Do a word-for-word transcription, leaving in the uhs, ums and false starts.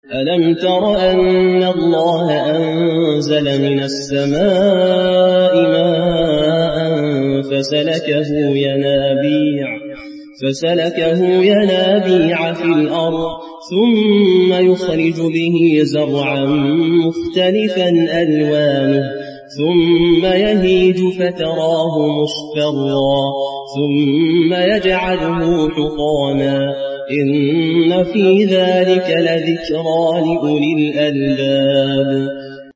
ألم تر أن الله أنزل من السماء ماء فسلكه ينابيع, فسلكه ينابيع في الأرض ثم يخرج به زرعا مختلفا ألوانه ثم يهيج فتراه مصفرا ثم يجعله حطاما إن في ذلك لذكرى لأولي الألباب.